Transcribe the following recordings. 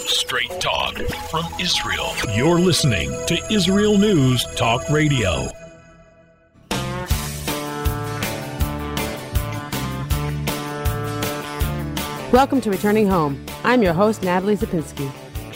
Straight talk from Israel. You're listening to Israel News Talk Radio. Welcome to Returning Home. I'm your host, Natalie Zapinski.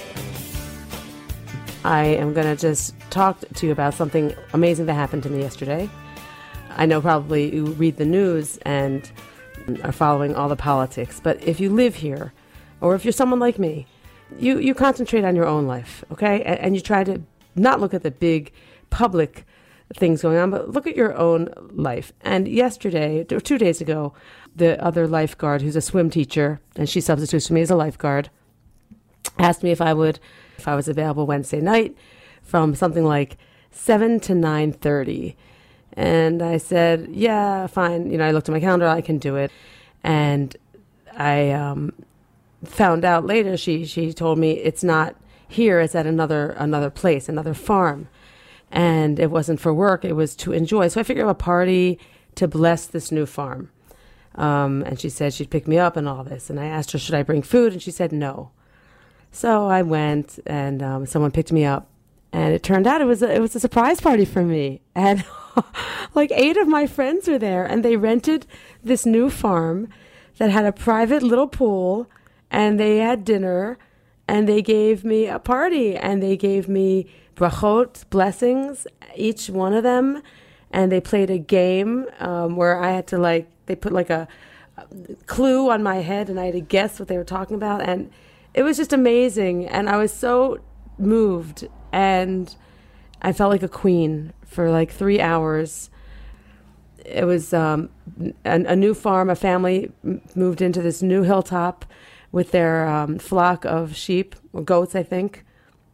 I am going to just talk to you about something amazing that happened to me yesterday. I know probably you read the news and are following all the politics, but if you live here, or if you're someone like me, you concentrate on your own life, okay? And you try to not look at the big public things going on, but look at your own life. And yesterday, or 2 days ago, the other lifeguard, who's a swim teacher, and she substitutes for me as a lifeguard, asked me if I was available Wednesday night from something like 7 to 9:30. And I said, yeah, fine. You know, I looked at my calendar, I can do it. And I found out later, she told me it's not here, it's at another place, another farm. And it wasn't for work, it was to enjoy. So I figured a party to bless this new farm. And she said she'd pick me up and all this. And I asked her, should I bring food? And she said no. So I went, and someone picked me up. And it turned out it was a surprise party for me. And like 8 of my friends were there. And they rented this new farm that had a private little pool. And they had dinner. And they gave me a party. And they gave me brachot, blessings, each one of them. And they played a game where I had to they put like a clue on my head and I had to guess what they were talking about. And it was just amazing. And I was so moved. And I felt like a queen for like 3 hours. It was a new farm. A family moved into this new hilltop with their flock of sheep, or goats, I think,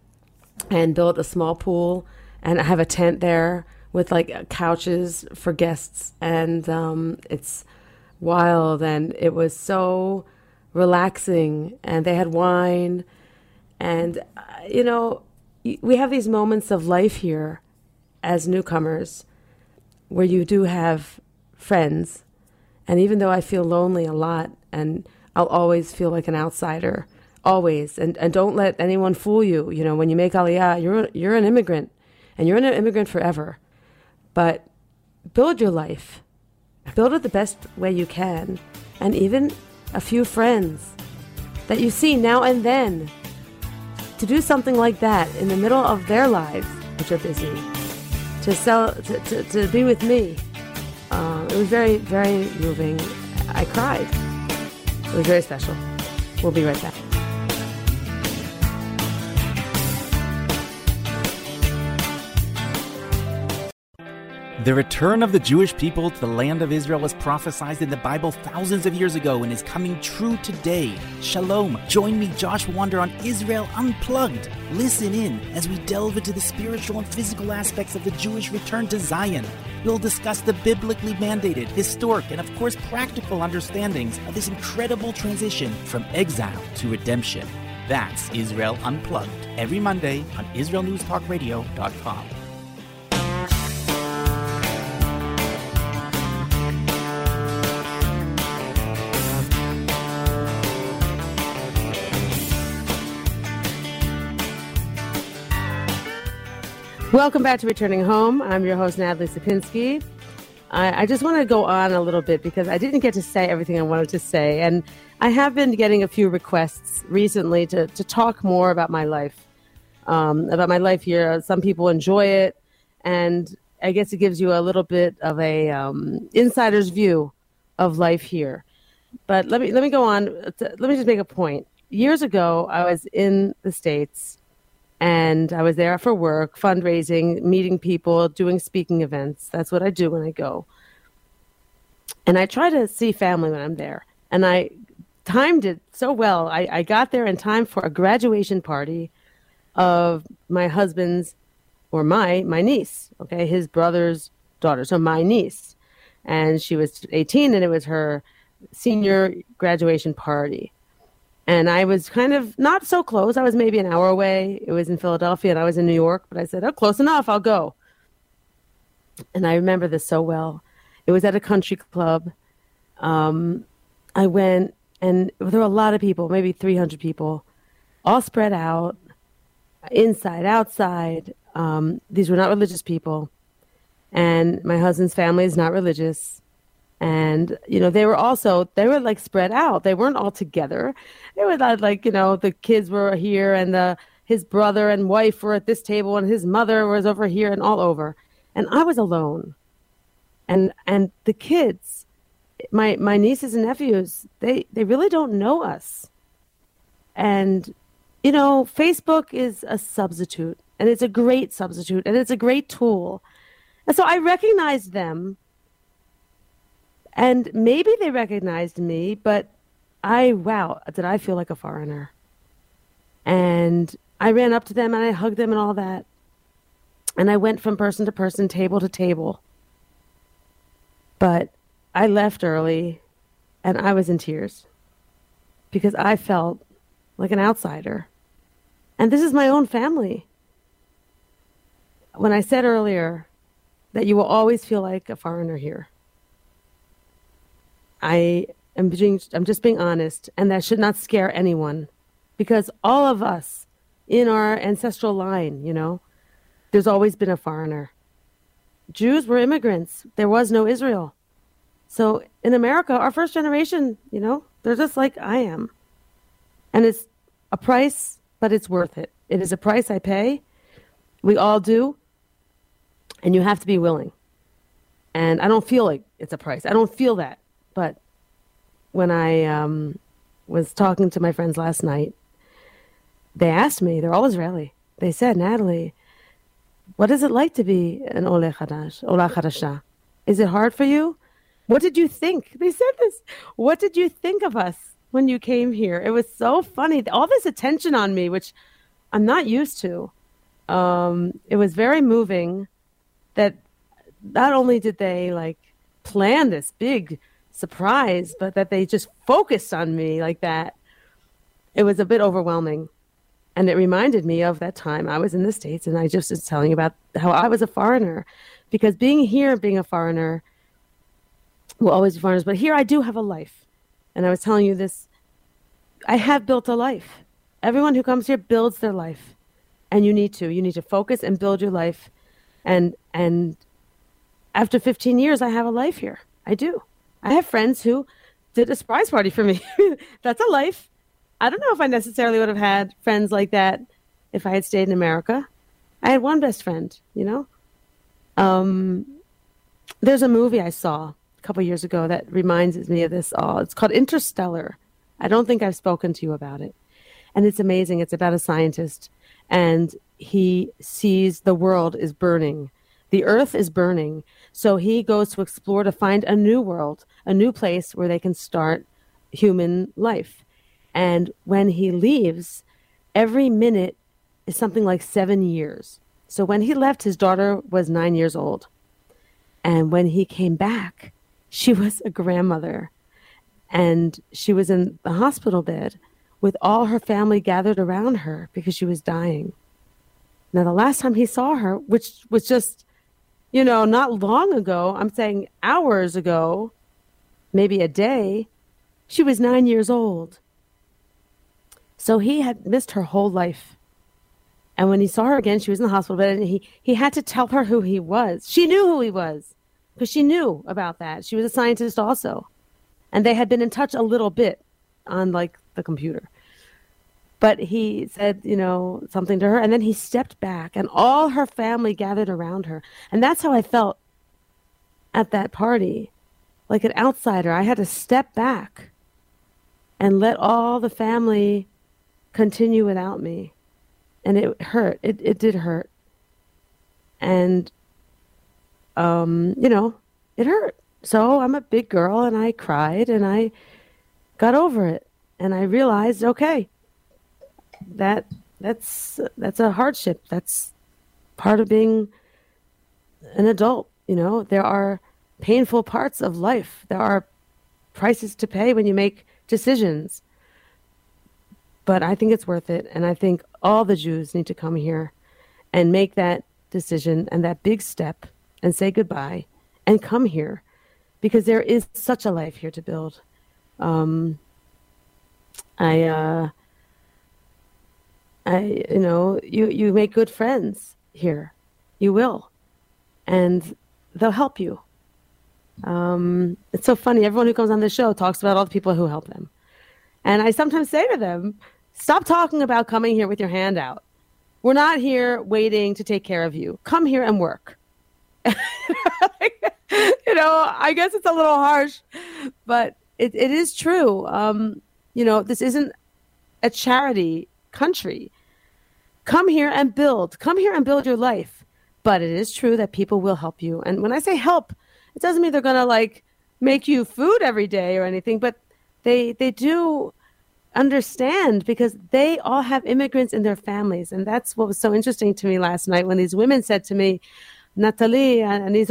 and built a small pool. And I have a tent there with like couches for guests, and it's wild, and it was so relaxing, and they had wine, and you know, we have these moments of life here as newcomers where you do have friends, and even though I feel lonely a lot, and I'll always feel like an outsider, always, and don't let anyone fool you. You know, when you make Aliyah, you're an immigrant, and you're an immigrant forever. But build your life. Build it the best way you can. And even a few friends that you see now and then. To do something like that in the middle of their lives, which are busy, to be with me. It was very, very moving. I cried. It was very special. We'll be right back. The return of the Jewish people to the land of Israel was prophesied in the Bible thousands of years ago and is coming true today. Shalom. Join me, Josh Wander, on Israel Unplugged. Listen in as we delve into the spiritual and physical aspects of the Jewish return to Zion. We'll discuss the biblically mandated, historic, and of course practical understandings of this incredible transition from exile to redemption. That's Israel Unplugged, every Monday on IsraelNewsTalkRadio.com. Welcome back to Returning Home. I'm your host, Natalie Sapinski. I just want to go on a little bit because I didn't get to say everything I wanted to say. And I have been getting a few requests recently to talk more about my life here. Some people enjoy it. And I guess it gives you a little bit of a insider's view of life here. But let me go on. Let me just make a point. Years ago, I was in the States. And I was there for work, fundraising, meeting people, doing speaking events. That's what I do when I go. And I try to see family when I'm there. And I timed it so well. I got there in time for a graduation party of my husband's, or my niece, okay, his brother's daughter, so my niece. And she was 18, and it was her senior graduation party. And I was kind of not so close. I was maybe an hour away. It was in Philadelphia, and I was in New York. But I said, oh, close enough. I'll go. And I remember this so well. It was at a country club. I went, and there were a lot of people, maybe 300 people. all spread out, inside, outside. These were not religious people. And my husband's family is not religious. And, they were like spread out. They weren't all together. They were like, the kids were here and his brother and wife were at this table and his mother was over here and all over. And I was alone. And the kids, my nieces and nephews, they really don't know us. And, Facebook is a substitute, and it's a great substitute, and it's a great tool. And so I recognized them, and maybe they recognized me, but did I feel like a foreigner? And I ran up to them and I hugged them and all that. And I went from person to person, table to table. But I left early and I was in tears because I felt like an outsider. And this is my own family. When I said earlier that you will always feel like a foreigner here, I'm just being honest, and that should not scare anyone, because all of us in our ancestral line, there's always been a foreigner. Jews were immigrants. There was no Israel. So in America, our first generation, they're just like I am. And it's a price, but it's worth it. It is a price I pay. We all do. And you have to be willing. And I don't feel like it's a price. I don't feel that. But when I was talking to my friends last night, they asked me, they're all Israeli. They said, Natalie, what is it like to be an Ola Chadasha? Is it hard for you? What did you think? They said this. What did you think of us when you came here? It was so funny. All this attention on me, which I'm not used to. It was very moving that not only did they plan this big surprise, but that they just focused on me like that. It was a bit overwhelming. And it reminded me of that time I was in the States and I just was telling you about how I was a foreigner, because being here, being a foreigner, will always be foreigners, but here I do have a life. And I was telling you this, I have built a life. Everyone who comes here builds their life. And you need to focus and build your life. And after 15 years, I have a life here. I do. I have friends who did a surprise party for me. That's a life. I don't know if I necessarily would have had friends like that if I had stayed in America. I had one best friend, There's a movie I saw a couple years ago that reminds me of this all. It's called Interstellar. I don't think I've spoken to you about it. And it's amazing. It's about a scientist, and he sees the world is burning. The earth is burning. So he goes to explore to find a new world, a new place where they can start human life. And when he leaves, every minute is something like 7 years. So when he left, his daughter was 9 years old. And when he came back, she was a grandmother. And she was in the hospital bed with all her family gathered around her because she was dying. Now, the last time he saw her, which was just, not long ago, I'm saying hours ago, maybe a day, she was 9 years old. So he had missed her whole life. And when he saw her again, she was in the hospital bed, and he had to tell her who he was. She knew who he was because she knew about that. She was a scientist also. And they had been in touch a little bit on the computer. But he said, something to her, and then he stepped back, and all her family gathered around her. And that's how I felt at that party, like an outsider. I had to step back and let all the family continue without me. And it hurt. It did hurt. And, it hurt. So I'm a big girl, and I cried, and I got over it. And I realized, okay, that's a hardship. That's part of being an adult. There are painful parts of life. There are prices to pay when you make decisions. But I think it's worth it. And I think all the Jews need to come here and make that decision and that big step and say goodbye and come here, because there is such a life here to build. You make good friends here. You will. And they'll help you. It's so funny. Everyone who comes on the show talks about all the people who help them. And I sometimes say to them, stop talking about coming here with your hand out. We're not here waiting to take care of you. Come here and work. I guess it's a little harsh, but it is true. This isn't a charity country. Come here and build. Come here and build your life. But it is true that people will help you. And when I say help, it doesn't mean they're going to make you food every day or anything, but they do understand because they all have immigrants in their families. And that's what was so interesting to me last night when these women said to me, Natalie,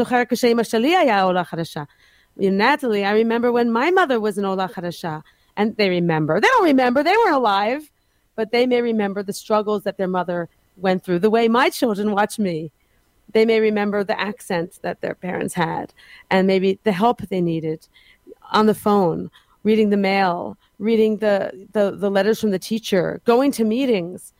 Natalie, I remember when my mother was an Ola Chadasha. And they remember. They don't remember. They weren't alive. But they may remember the struggles that their mother went through, the way my children watch me. They may remember the accent that their parents had and maybe the help they needed on the phone, reading the mail, reading the letters from the teacher, going to meetings.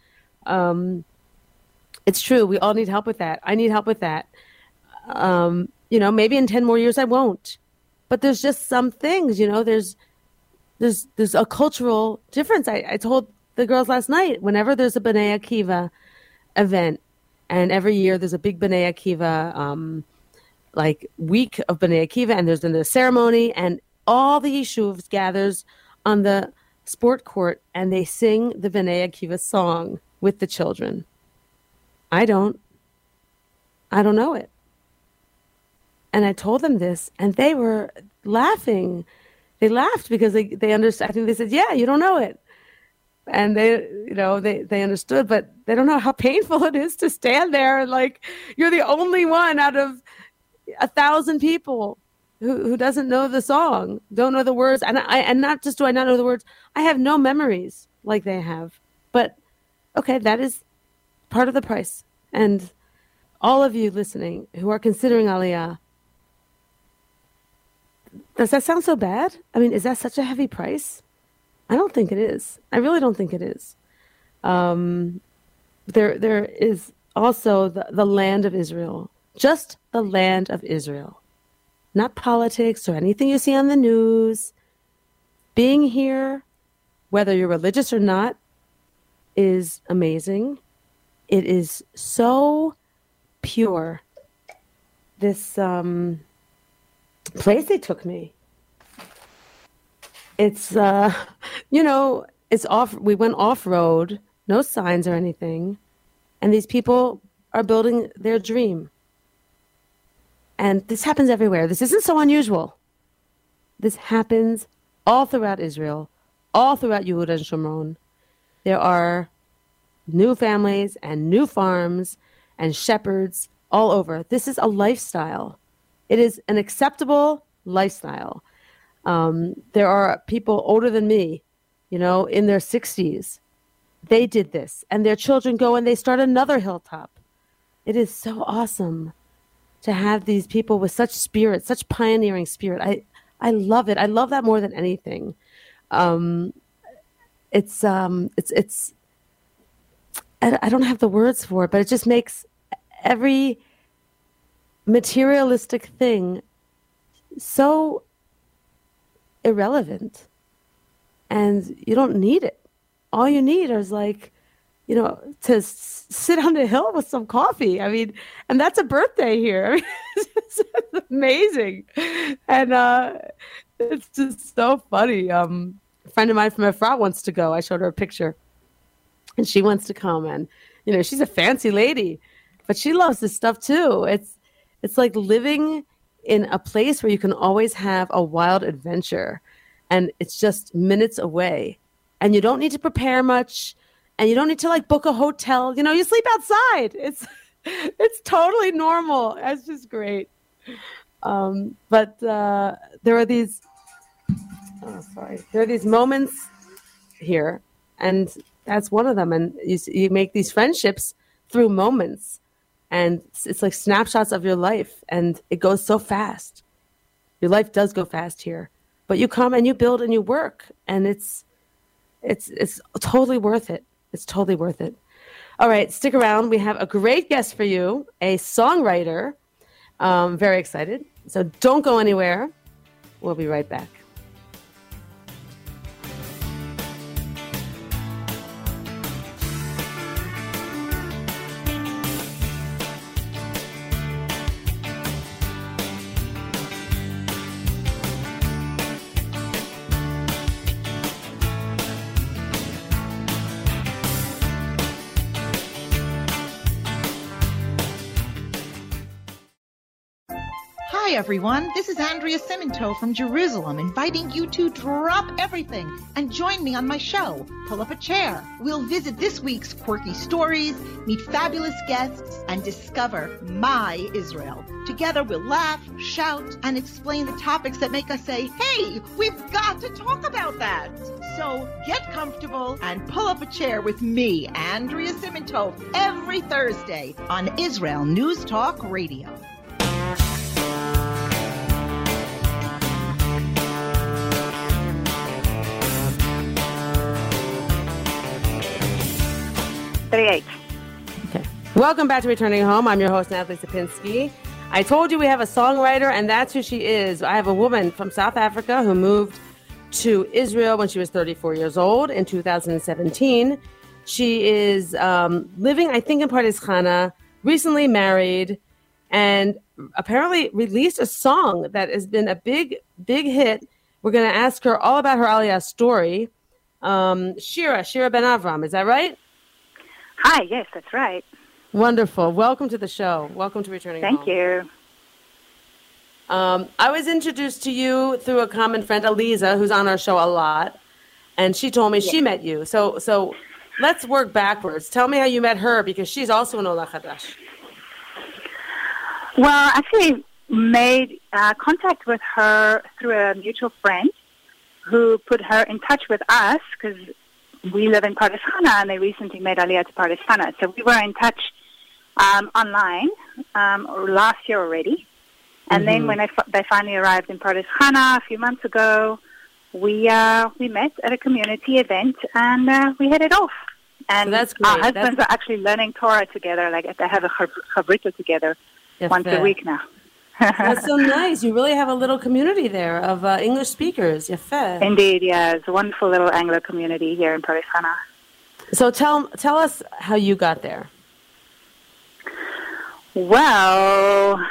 It's true. We all need help with that. I need help with that. Maybe in 10 more years I won't. But there's just some things, there's a cultural difference. I told the girls last night, whenever there's a B'nai Akiva event, and every year there's a big B'nai Akiva, week of B'nai Akiva, and there's a ceremony, and all the yeshuvs gathers on the sport court, and they sing the B'nai Akiva song with the children. I don't know it. And I told them this, and they were laughing. They laughed because they understood. I think they said, "Yeah, you don't know it," and they understood, but they don't know how painful it is to stand there and you're the only one out of 1,000 people who doesn't know the song, don't know the words, and not just do I not know the words, I have no memories like they have. But okay, that is part of the price. And all of you listening who are considering Aliyah. Does that sound so bad? I mean, is that such a heavy price? I don't think it is. I really don't think it is. There is also the land of Israel, just the land of Israel, not politics or anything you see on the news. Being here, whether you're religious or not, is amazing. It is so pure. This place they took me. It's it's off. We went off road, no signs or anything, and these people are building their dream. And this happens everywhere. This isn't so unusual. This happens all throughout Israel, all throughout Yehuda and Shomron. There are new families and new farms and shepherds all over. This is a lifestyle. It is an acceptable lifestyle. There are people older than me, in their 60s. They did this, and their children go and they start another hilltop. It is so awesome to have these people with such spirit, such pioneering spirit. I love it. I love that more than anything. It's I don't have the words for it, but it just makes every materialistic thing so irrelevant, and you don't need it. All you need is to sit on a hill with some coffee. I mean, and that's a birthday here. I mean, it's amazing, and it's just so funny. A friend of mine from Efrat wants to go. I showed her a picture, and she wants to come. And she's a fancy lady, but she loves this stuff too. It's like living in a place where you can always have a wild adventure, and it's just minutes away, and you don't need to prepare much, and you don't need to book a hotel. You sleep outside. It's totally normal. It's just great. But there are these moments here, and that's one of them. And you make these friendships through moments. And it's like snapshots of your life, and it goes so fast. Your life does go fast here, but you come and you build and you work, and it's totally worth it. It's totally worth it. All right, stick around. We have a great guest for you, a songwriter. Very excited. So don't go anywhere. We'll be right back. Hi, everyone. This is Andrea Simento from Jerusalem, inviting you to drop everything and join me on my show, Pull Up a Chair. We'll visit this week's quirky stories, meet fabulous guests, and discover my Israel. Together, we'll laugh, shout, and explain the topics that make us say, hey, we've got to talk about that. So get comfortable and pull up a chair with me, Andrea Simento, every Thursday on Israel News Talk Radio. Okay. Welcome back to Returning Home. I'm your host, Natalie Sapinski. I told you we have a songwriter, and that's who she is. I have a woman from South Africa who moved to Israel when she was 34 years old in 2017. She is living, I think, in Pardes Chana, recently married, and apparently released a song that has been a big, big hit. We're going to ask her all about her Aliyah story. Shira Ben Avram, is that right? Hi, yes, that's right. Wonderful. Welcome to the show. Welcome to Returning Home. Thank you. I was introduced to you through a common friend, Aliza, who's on our show a lot, and she told me she met you. So let's work backwards. Tell me how you met her, because she's also an Ola Chadash. Well, actually made contact with her through a mutual friend who put her in touch with us, because we live in Pardes Chana, and they recently made Aliyah to Pardes Chana. So we were in touch online last year already. And then when they finally arrived in Pardes Chana a few months ago, we met at a community event, and we hit it off. And so that's great. Our husbands are actually learning Torah together. Like, they have a chavrita together once a week now. That's so nice. You really have a little community there of English speakers. Yafeh. Indeed, yeah. It's a wonderful little Anglo community here in Pardes Chana. So tell us how you got there. Well,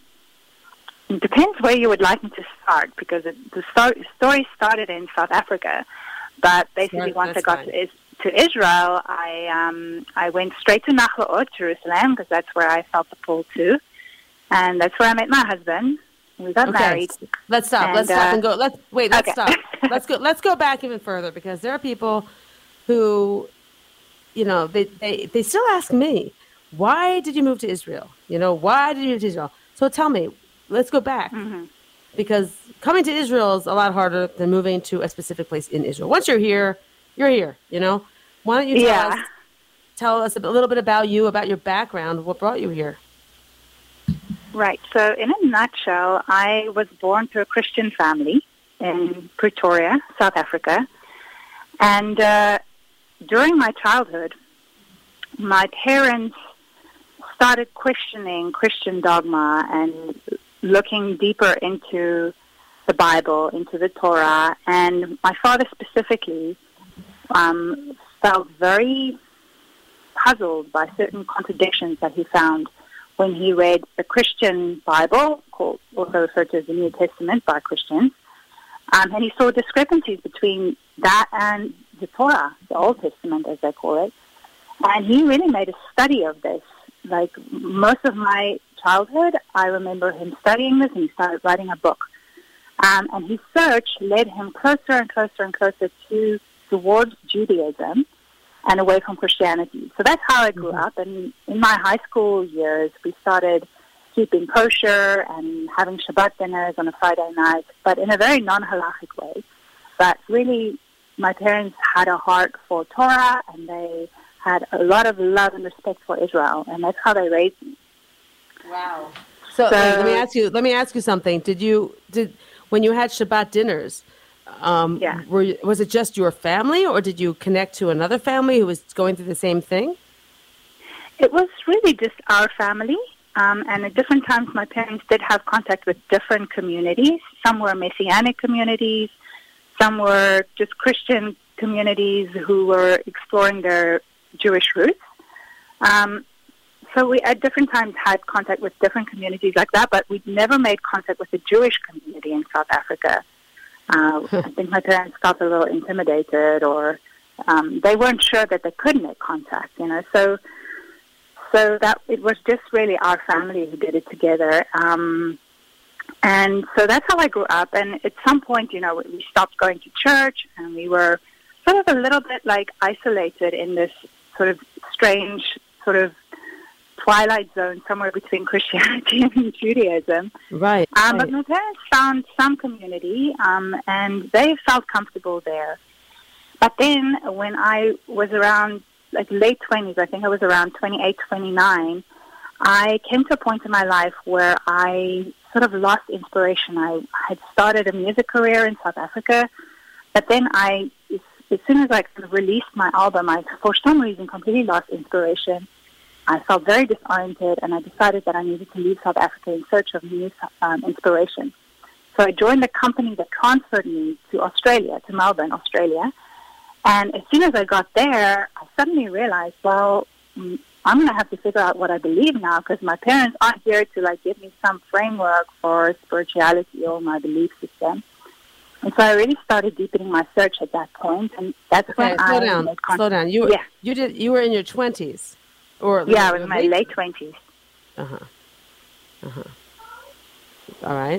it depends where you would like me to start, because the story started in South Africa. But basically, once I got to Israel, I went straight to Nachlaot, Jerusalem, because that's where I felt the pull to. And that's where I met my husband. We got married. Let's stop. And, let's stop and go. Let's stop. Let's go back even further, because there are people who, they still ask me, why did you move to Israel? Why did you move to Israel? So tell me, let's go back. Because coming to Israel is a lot harder than moving to a specific place in Israel. Once you're here, you're here, Why don't you tell us a little bit about you, about your background, what brought you here? Right. So in a nutshell, I was born to a Christian family in Pretoria, South Africa. And during my childhood, my parents started questioning Christian dogma and looking deeper into the Bible, into the Torah. And my father specifically felt very puzzled by certain contradictions that he found when he read the Christian Bible, also referred to as the New Testament by Christians, and he saw discrepancies between that and the Torah, the Old Testament, as they call it. And he really made a study of this. Like, most of my childhood, I remember him studying this, and he started writing a book. And his search led him closer and closer and closer towards Judaism and away from Christianity. So that's how I grew up. And in my high school years, we started keeping kosher and having Shabbat dinners on a Friday night, but in a very non-halachic way. But really, my parents had a heart for Torah, and they had a lot of love and respect for Israel, and that's how they raised me. Wow. So let me ask you something. When you had Shabbat dinners, was it just your family, or did you connect to another family who was going through the same thing? It was really just our family. And at different times, my parents did have contact with different communities. Some were Messianic communities. Some were just Christian communities who were exploring their Jewish roots. So we, at different times, had contact with different communities like that, but we never made contact with the Jewish community in South Africa. I think my parents felt a little intimidated, or they weren't sure that they could make contact, you know. So that it was just really our family who did it together. And so that's how I grew up. And at some point, you know, we stopped going to church, and we were sort of a little bit like isolated in this sort of strange sort of twilight zone somewhere between Christianity and Judaism. Right. But my parents found some community, and they felt comfortable there. But then when I was around like late 20s, I think I was around 28, 29, I came to a point in my life where I sort of lost inspiration. I had started a music career in South Africa, but then as soon as I kind of released my album, I, for some reason, completely lost inspiration. I felt very disoriented, and I decided that I needed to leave South Africa in search of new inspiration. So I joined the company that transferred me to Australia, to Melbourne, Australia. And as soon as I got there, I suddenly realized, well, I'm going to have to figure out what I believe now, because my parents aren't here to like give me some framework for spirituality or my belief system. And so I really started deepening my search at that point, and that's when I made contact. Slow down. You were in your 20s, or I was in my late 20s. All right.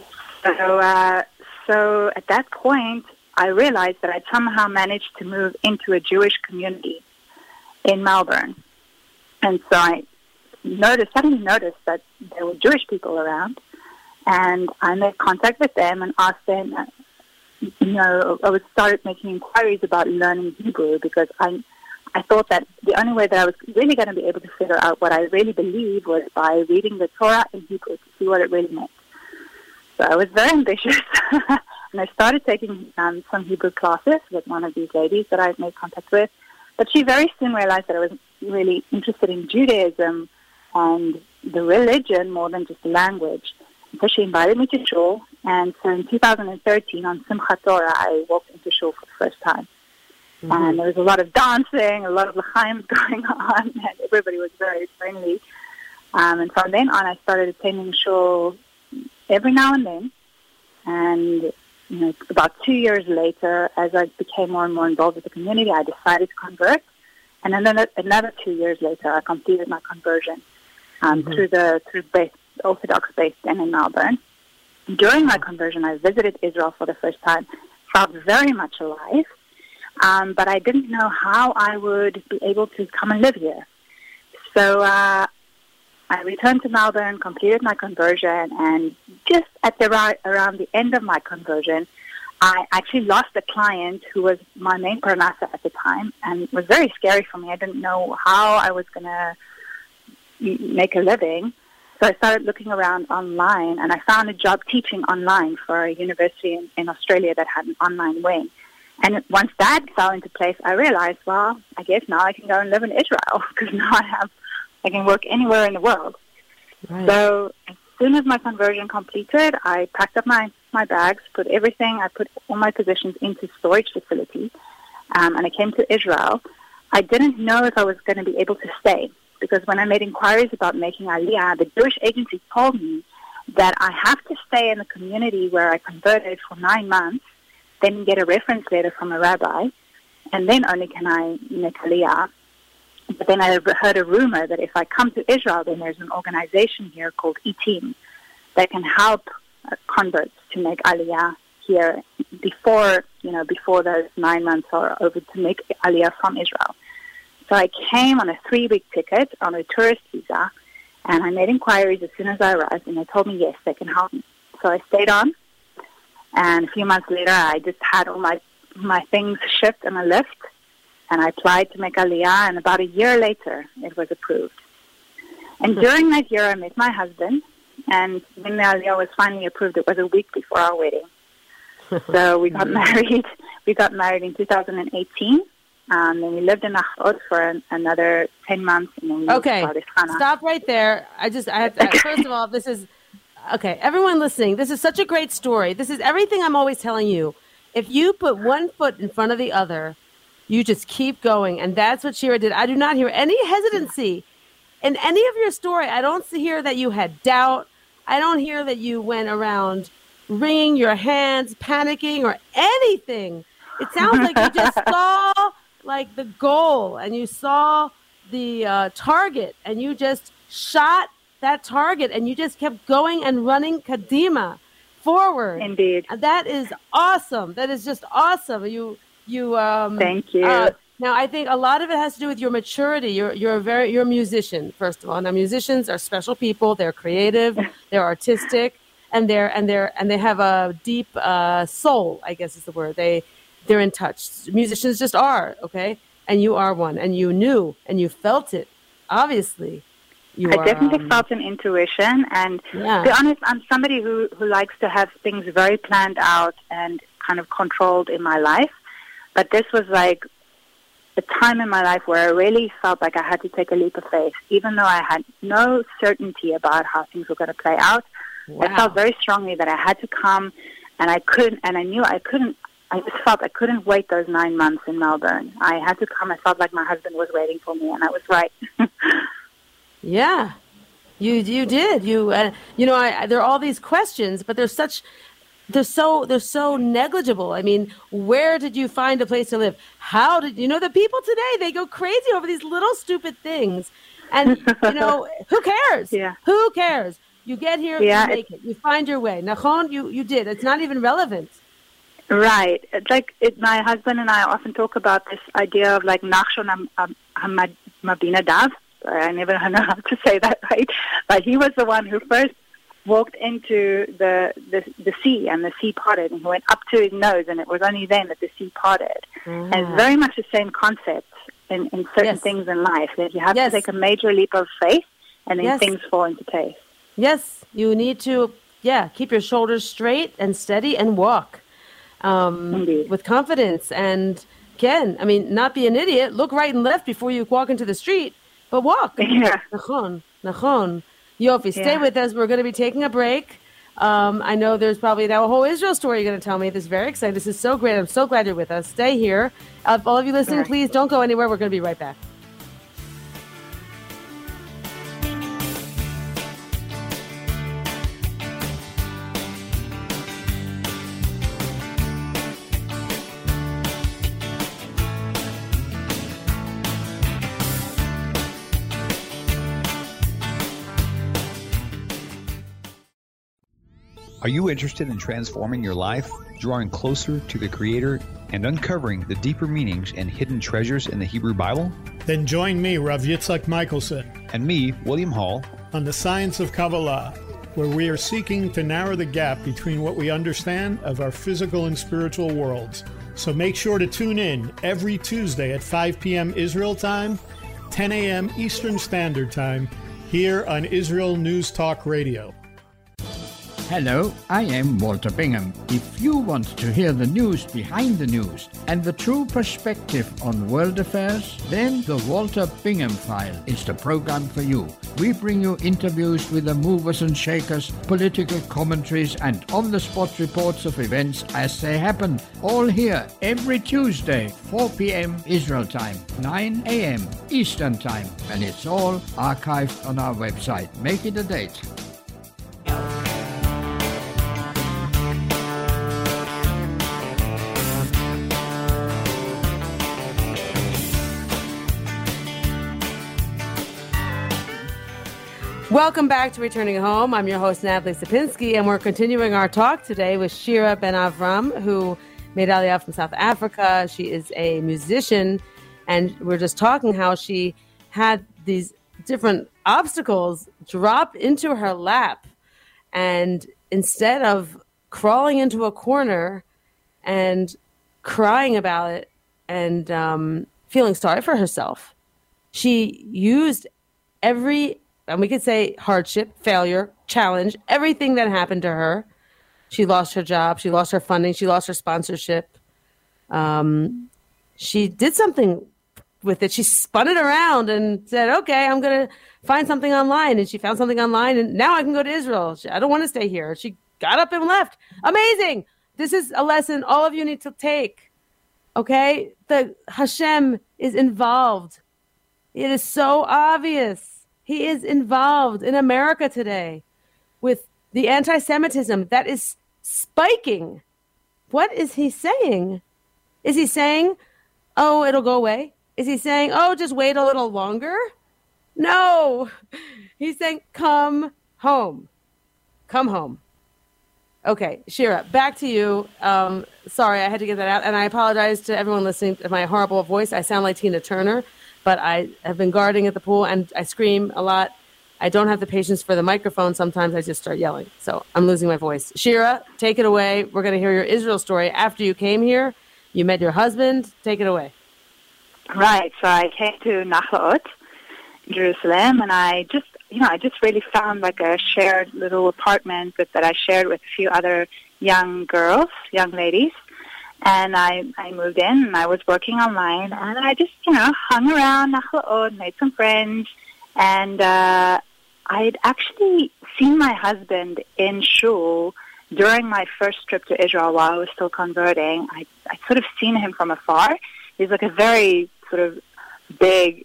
So at that point, I realized that I'd somehow managed to move into a Jewish community in Melbourne. And so I suddenly noticed that there were Jewish people around, and I made contact with them and asked them, you know, I would start making inquiries about learning Hebrew, because I thought that the only way that I was really going to be able to figure out what I really believe was by reading the Torah in Hebrew to see what it really meant. So I was very ambitious. And I started taking some Hebrew classes with one of these ladies that I had made contact with. But she very soon realized that I was really interested in Judaism and the religion more than just the language. And so she invited me to shul. And so in 2013, on Simchat Torah, I walked into shul for the first time. Mm-hmm. And there was a lot of dancing, a lot of l'chaim going on, and everybody was very friendly. And from then on, I started attending shul every now and then. And you know, about 2 years later, as I became more and more involved with the community, I decided to convert. And then another 2 years later, I completed my conversion through Orthodox base then in Melbourne. During my conversion, I visited Israel for the first time, felt very much alive, but I didn't know how I would be able to come and live here. So I returned to Melbourne, completed my conversion, and just at around the end of my conversion, I actually lost a client who was my main parnasa at the time, and it was very scary for me. I didn't know how I was going to make a living. So I started looking around online, and I found a job teaching online for a university in Australia that had an online wing. And once that fell into place, I realized, well, I guess now I can go and live in Israel, because now I can work anywhere in the world. Right. So as soon as my conversion completed, I packed up my bags, I put all my positions into storage facility, and I came to Israel. I didn't know if I was going to be able to stay, because when I made inquiries about making Aliyah, the Jewish agency told me that I have to stay in the community where I converted for 9 months, then get a reference letter from a rabbi, and then only can I make Aliyah. But then I heard a rumor that if I come to Israel, then there's an organization here called Etim that can help converts to make Aliyah here before those 9 months are over, to make Aliyah from Israel. So I came on a 3-week ticket on a tourist visa, and I made inquiries as soon as I arrived, and they told me, yes, they can help me. So I stayed on, and a few months later, I just had all my things shipped on a lift, and I applied to make Aliyah, and about a year later, it was approved. And during that year, I met my husband, and when the Aliyah was finally approved, it was a week before our wedding. So we got married. We got married in 2018, Then we lived in Achot for another 10 months. And then we moved to Pardes Chana. Stop right there. First of all, this is, okay, everyone listening, this is such a great story. This is everything I'm always telling you. If you put one foot in front of the other, you just keep going. And that's what Shira did. I do not hear any hesitancy in any of your story. I don't hear that you had doubt. I don't hear that you went around wringing your hands, panicking, or anything. It sounds like you just saw like the goal and you saw the target and you just shot that target and you just kept going and running kadima, forward. Indeed. And that is awesome. That is just awesome. Thank you. Now, I think a lot of it has to do with your maturity. You're a musician, first of all. Now, musicians are special people. They're creative, they're artistic, and they have a deep soul, I guess is the word. They're in touch. Musicians just are, okay? And you are one, and you knew, and you felt it. Obviously, I definitely felt an intuition, and to be honest, I'm somebody who likes to have things very planned out and kind of controlled in my life. But this was like a time in my life where I really felt like I had to take a leap of faith, even though I had no certainty about how things were going to play out. Wow. I felt very strongly that I had to come, and I couldn't, and I knew I couldn't. I just felt I couldn't wait those 9 months in Melbourne. I had to come. I felt like my husband was waiting for me, and I was right. Yeah, you did. There are all these questions, but they're so negligible. I mean, where did you find a place to live? How did the people today? They go crazy over these little stupid things, and who cares? Yeah. Who cares? You get here, you make it. You find your way. Nachon, you did. It's not even relevant. Right. It's like my husband and I often talk about this idea of like Nachshon Mabinadav. I never know how to say that right, but he was the one who first walked into the sea, and the sea parted, and he went up to his nose, and it was only then that the sea parted. And it's very much the same concept in certain things in life, that you have to take a major leap of faith, and then things fall into place. Yes, you need to keep your shoulders straight and steady and walk with confidence. And again, I mean, not be an idiot. Look right and left before you walk into the street, but walk. Yeah. Nachon. Yofi, stay with us. We're going to be taking a break. I know there's probably now a whole Israel story you're going to tell me. This is very exciting. This is so great. I'm so glad you're with us. Stay here. All of you listening, please don't go anywhere. We're going to be right back. Are you interested in transforming your life, drawing closer to the Creator, and uncovering the deeper meanings and hidden treasures in the Hebrew Bible? Then join me, Rav Yitzhak Michelson, and me, William Hall, on The Science of Kabbalah, where we are seeking to narrow the gap between what we understand of our physical and spiritual worlds. So make sure to tune in every Tuesday at 5 p.m. Israel time, 10 a.m. Eastern Standard Time, here on Israel News Talk Radio. Hello, I am Walter Bingham. If you want to hear the news behind the news and the true perspective on world affairs, then the Walter Bingham File is the program for you. We bring you interviews with the movers and shakers, political commentaries, and on-the-spot reports of events as they happen. All here every Tuesday, 4 p.m. Israel time, 9 a.m. Eastern time. And it's all archived on our website. Make it a date. Welcome back to Returning Home. I'm your host, Natalie Sapinski, and we're continuing our talk today with Shira Ben Avram, who made Aliyah from South Africa. She is a musician, and we're just talking how she had these different obstacles drop into her lap, and instead of crawling into a corner and crying about it and feeling sorry for herself, she used every, and we could say hardship, failure, challenge, everything that happened to her. She lost her job. She lost her funding. She lost her sponsorship. she did something with it. She spun it around and said, okay, I'm going to find something online. And she found something online, and now I can go to Israel. I don't want to stay here. She got up and left. Amazing. This is a lesson all of you need to take. Okay? The Hashem is involved. It is so obvious. He is involved in America today with the anti-Semitism that is spiking. What is he saying? Is he saying, oh, it'll go away? Is he saying, oh, just wait a little longer? No. He's saying, come home. Come home. Okay, Shira, back to you. Sorry, I had to get that out. And I apologize to everyone listening to my horrible voice. I sound like Tina Turner, but I have been guarding at the pool and I scream a lot. I don't have the patience for the microphone. Sometimes I just start yelling. So I'm losing my voice. Shira, take it away. We're going to hear your Israel story. After you came here, you met your husband. Take it away. Right. So I came to Nachlaot, Jerusalem, and I just really found like a shared little apartment that I shared with a few other young ladies. And I moved in, and I was working online, and I just, hung around Nachlaot, made some friends, and I'd actually seen my husband in shul during my first trip to Israel while I was still converting. I'd sort of seen him from afar. He's like a very sort of big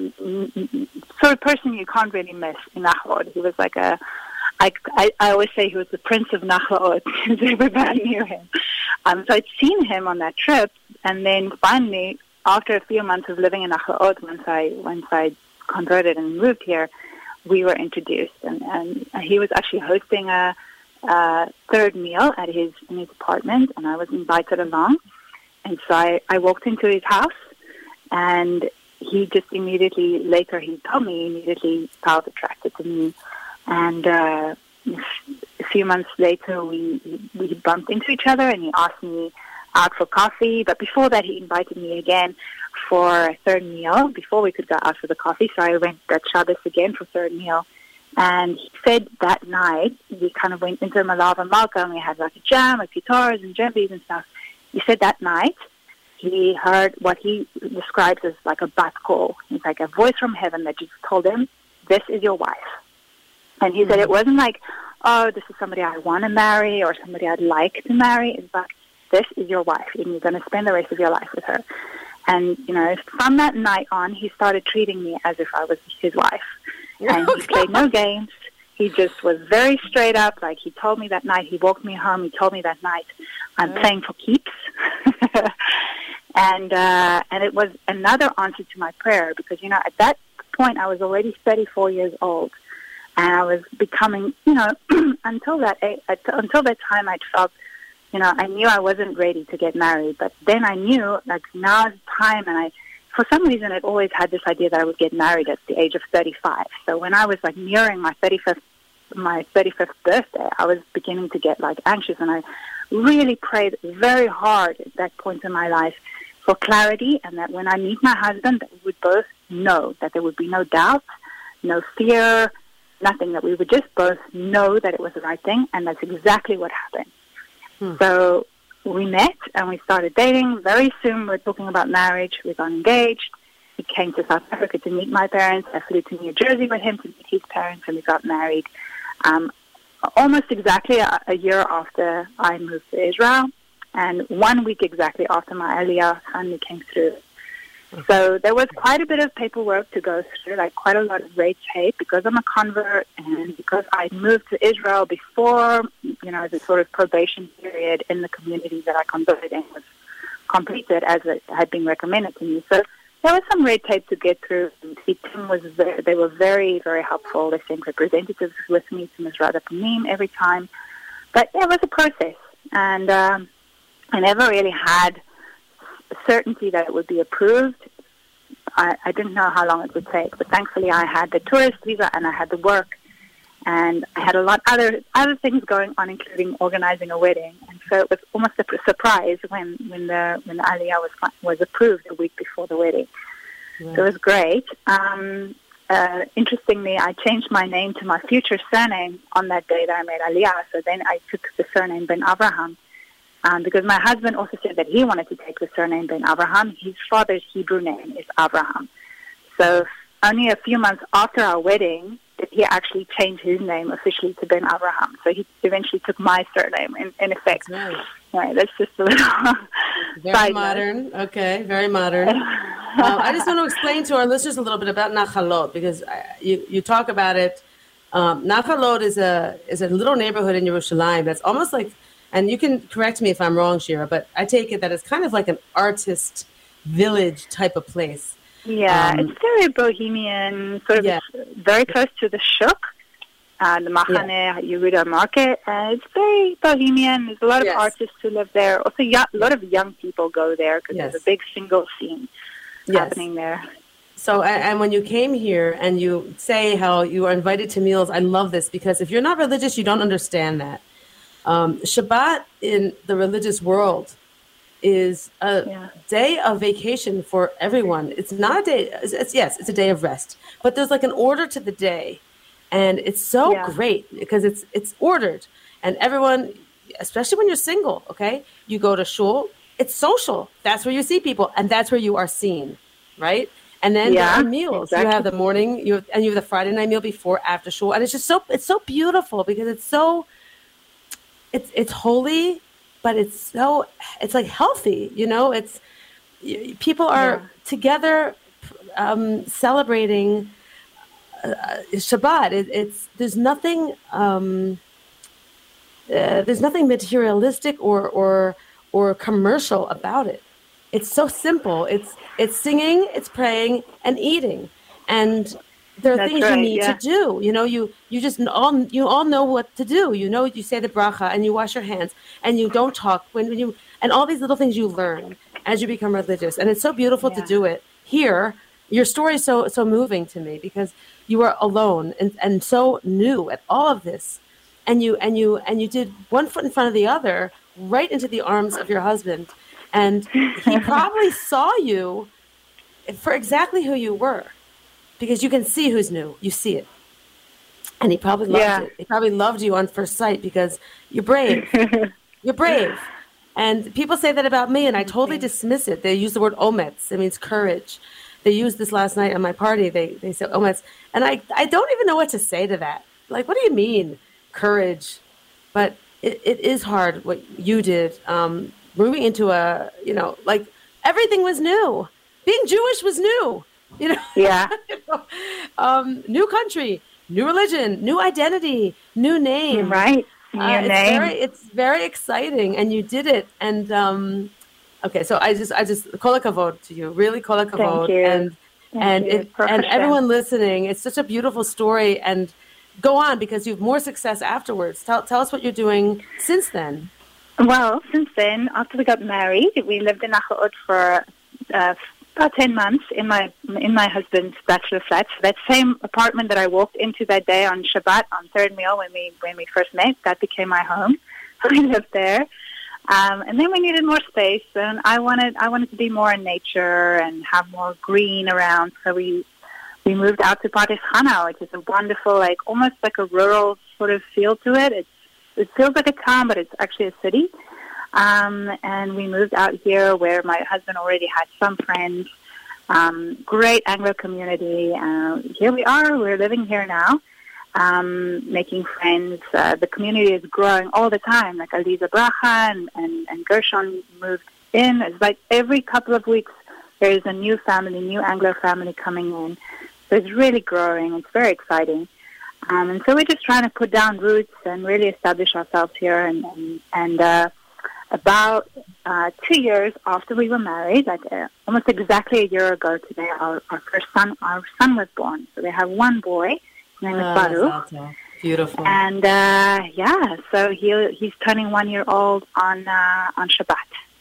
sort of person you can't really miss in Nachlaot. He was like I always say he was the Prince of Nachlaot because everybody knew him. So I'd seen him on that trip, and then finally, after a few months of living in Nachlaot, once I converted and moved here, we were introduced, and he was actually hosting a third meal in his apartment, and I was invited along. And so I walked into his house, and he just immediately felt attracted to me. And a few months later, we bumped into each other, and he asked me out for coffee. But before that, he invited me again for a third meal before we could go out for the coffee. So I went that Shabbos again for third meal. And he said that night, we kind of went into Malav and Malka, and we had like a jam, like guitars and djembes and stuff. He said that night he heard what he describes as like a bat call. It's like a voice from heaven that just told him, this is your wife. And he said it wasn't like, oh, this is somebody I want to marry or somebody I'd like to marry. It's like, this is your wife, and you're going to spend the rest of your life with her. And, from that night on, he started treating me as if I was his wife. And he played no games. He just was very straight up. Like he told me that night, he walked me home. He told me that night, I'm playing for keeps. And it was another answer to my prayer because, at that point I was already 34 years old. And I was becoming, until that time I'd felt, I knew I wasn't ready to get married. But then I knew, like, now's time. And for some reason, I'd always had this idea that I would get married at the age of 35. So when I was, like, nearing my 35th birthday, I was beginning to get, like, anxious. And I really prayed very hard at that point in my life for clarity, and that when I meet my husband, that we would both know that there would be no doubt, no fear, nothing, that we would just both know that it was the right thing, and that's exactly what happened. So we met, and we started dating. Very soon, we were talking about marriage. We got engaged. He came to South Africa to meet my parents. I flew to New Jersey with him to meet his parents, and we got married almost exactly a year after I moved to Israel, and 1 week exactly after my Aliyah finally came through. So there was quite a bit of paperwork to go through, like quite a lot of red tape, because I'm a convert and because I moved to Israel before, the sort of probation period in the community that I converted in was completed as it had been recommended to me. So there was some red tape to get through. They were very, very helpful. They sent representatives with me to Misrada Panim every time. But it was a process, and I never really had certainty that it would be approved. I didn't know how long it would take, but thankfully I had the tourist visa and I had the work, and I had a lot other things going on, including organizing a wedding. And so it was almost a surprise when the Aliyah was approved a week before the wedding. Yeah. So it was great. Interestingly, I changed my name to my future surname on that day that I made Aliyah. So then I took the surname Ben Avraham. because my husband also said that he wanted to take the surname Ben Avraham. His father's Hebrew name is Avraham. So only a few months after our wedding did he actually change his name officially to Ben Avraham. So he eventually took my surname in effect. That's right. Right, that's just a little very modern. Okay, very modern. I just want to explain to our listeners a little bit about Nachalot, because you talk about it. Nachalot is a little neighborhood in Yerushalayim that's almost like, and you can correct me if I'm wrong, Shira, but I take it that it's kind of like an artist village type of place. Yeah, it's very bohemian, sort of very close to the Shuk, the Machane Yehuda market. It's very bohemian. There's a lot of artists who live there. Also, a lot of young people go there because there's a big single scene happening there. So, and when you came here and you say how you are invited to meals, I love this, because if you're not religious, you don't understand that. Shabbat in the religious world is a day of vacation for everyone. It's not a day. It's a day of rest, but there's like an order to the day, and it's so great because it's ordered, and everyone, especially when you're single, okay, you go to shul. It's social. That's where you see people, and that's where you are seen, right? And then there are meals. Exactly. You have the morning, you have the Friday night meal before, after shul, and it's just so beautiful because it's holy. But it's like healthy, it's people are together celebrating Shabbat. There's nothing materialistic or commercial about it. It's so simple. It's singing, it's praying, and eating, and there are things you need to do. You just all know what to do. You say the bracha and you wash your hands and you don't talk and all these little things you learn as you become religious. And it's so beautiful to do it here. Your story is so moving to me because you were alone and so new at all of this, and you did one foot in front of the other right into the arms of your husband, and he probably saw you for exactly who you were. Because you can see who's new. You see it. And he probably loved it. He probably loved you on first sight because you're brave. You're brave. And people say that about me, and I totally dismiss it. They use the word ometz. It means courage. They used this last night at my party. They said ometz. And I don't even know what to say to that. Like, what do you mean, courage? But it is hard what you did. Moving into like everything was new. Being Jewish was new. New country, new religion, new identity, new name. Right. Name. It's very exciting, and you did it. And okay, so I just kol hakavod to you, really kol hakavod. Thank you. And everyone listening, it's such a beautiful story. And go on, because you have more success afterwards. Tell us what you're doing since then. Well, since then, after we got married, we lived in Nachlaot for about 10 months in my husband's bachelor flat. So that same apartment that I walked into that day on Shabbat, on third meal when we first met, that became my home. So we lived there. And then we needed more space, and I wanted to be more in nature and have more green around. So we moved out to Pardes Chana, which is a wonderful, almost like a rural sort of feel to it. It feels like a town, but it's actually a city. And we moved out here where my husband already had some friends, great Anglo community. Here we are. We're living here now, making friends. The community is growing all the time. Like Aliza Bracha and Gershon moved in. It's like every couple of weeks there is a new Anglo family coming in. So it's really growing. It's very exciting. And so we're just trying to put down roots and really establish ourselves here. And about 2 years after we were married, almost exactly a year ago today, our son was born. So they have one boy. His name is Baruch. Beautiful. And so he's turning 1 year old on Shabbat.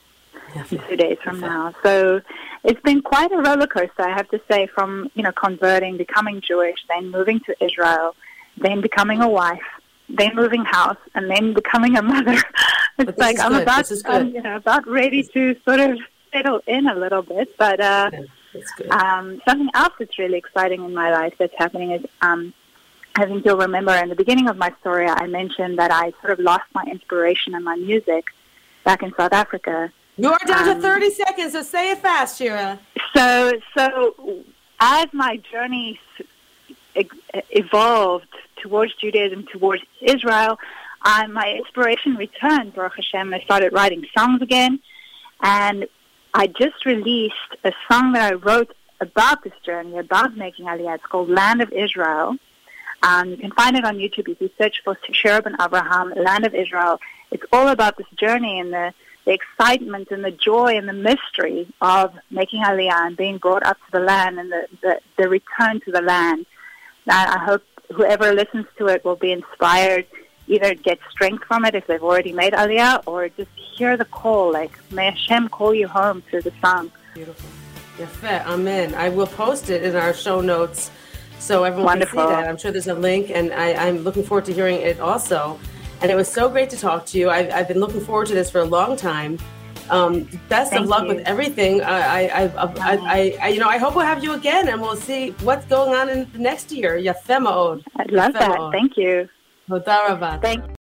2 days from now. So it's been quite a roller coaster, I have to say, from converting, becoming Jewish, then moving to Israel, then becoming a wife, then moving house, and then becoming a mother. It's like I'm about ready to sort of settle in a little bit. But something else that's really exciting in my life that's happening is I think you'll remember in the beginning of my story I mentioned that I sort of lost my inspiration in my music back in South Africa. You're down to 30 seconds, so say it fast, Shira. So as my journey evolved towards Judaism, towards Israel, my inspiration returned, Baruch Hashem. I started writing songs again, and I just released a song that I wrote about this journey, about making Aliyah. It's called Land of Israel. You can find it on YouTube if you search for Shira Ben Abraham, Land of Israel. It's all about this journey and the excitement and the joy and the mystery of making Aliyah and being brought up to the land and the return to the land. Now, I hope whoever listens to it will be inspired, either get strength from it if they've already made Aliyah, or just hear the call, like, may Hashem call you home through the song. Beautiful. Yafeh, amen. I will post it in our show notes so everyone can see that. I'm sure there's a link, and I'm looking forward to hearing it also. And it was so great to talk to you. I've been looking forward to this for a long time. Best of luck with everything. I hope we'll have you again, and we'll see what's going on in the next year. Yafeh ma'od. I love that. Thank you. Thank you.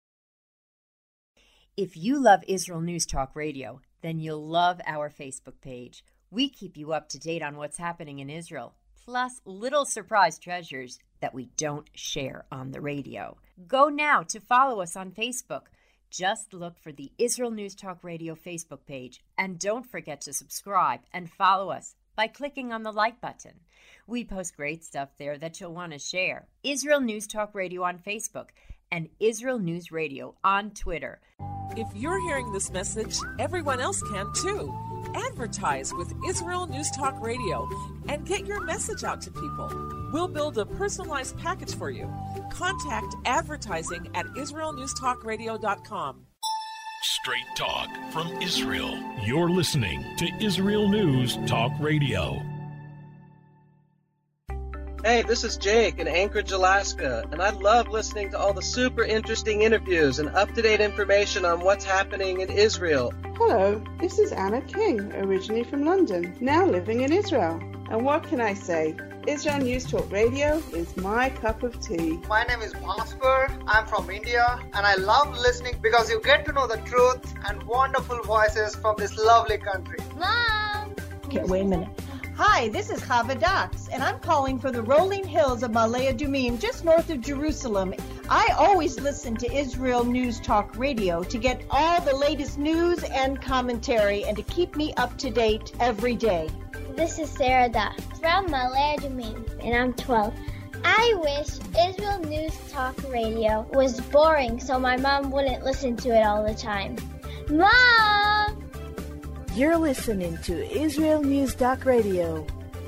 If you love Israel News Talk Radio, then you'll love our Facebook page. We keep you up to date on what's happening in Israel, plus little surprise treasures that we don't share on the radio. Go now to follow us on Facebook. Just look for the Israel News Talk Radio Facebook page, and don't forget to subscribe and follow us by clicking on the like button. We post great stuff there that you'll want to share. Israel News Talk Radio on Facebook and Israel News Radio on Twitter. If you're hearing this message, everyone else can too. Advertise with Israel News Talk Radio and get your message out to people. We'll build a personalized package for you. Contact advertising at IsraelNewsTalkRadio.com. Straight talk from Israel. You're listening to Israel News Talk Radio. Hey, this is Jake in Anchorage, Alaska, and I love listening to all the super interesting interviews and up-to-date information on what's happening in Israel. Hello, this is Anna King, originally from London, now living in Israel. And what can I say? Israel News Talk Radio is my cup of tea. My name is Bhaskar. I'm from India, and I love listening because you get to know the truth and wonderful voices from this lovely country. Mom! Okay, wait a minute. Hi, this is Chava Dax, and I'm calling from the rolling hills of Ma'ale Adumim, just north of Jerusalem. I always listen to Israel News Talk Radio to get all the latest news and commentary and to keep me up to date every day. This is Sarah Dax from Ma'ale Adumim, and I'm 12. I wish Israel News Talk Radio was boring so my mom wouldn't listen to it all the time. Mom! You're listening to Israel News Talk Radio.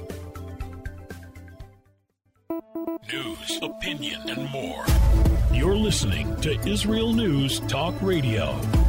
News, opinion, and more. You're listening to Israel News Talk Radio.